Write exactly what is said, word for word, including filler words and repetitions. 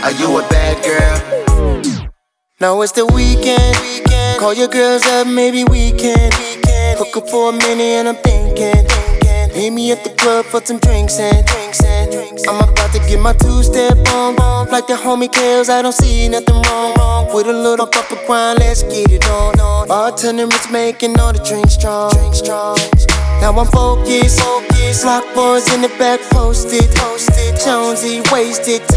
Are you a bad girl? Now it's the weekend. weekend. Call your girls up, maybe we can. Weekend. Hook up for a minute and I'm thinking. thinking. Meet me at the club for some drinks and drinks and drinks. I'm about to get my two-step on. Like the homie Kales, I don't see nothing wrong. wrong. With a little pop of grind, let's get it on. on. Bartender is making all the drinks strong. Drink strong. Now I'm focused. focused. Block boys in the back posted. posted. Jonesy wasted.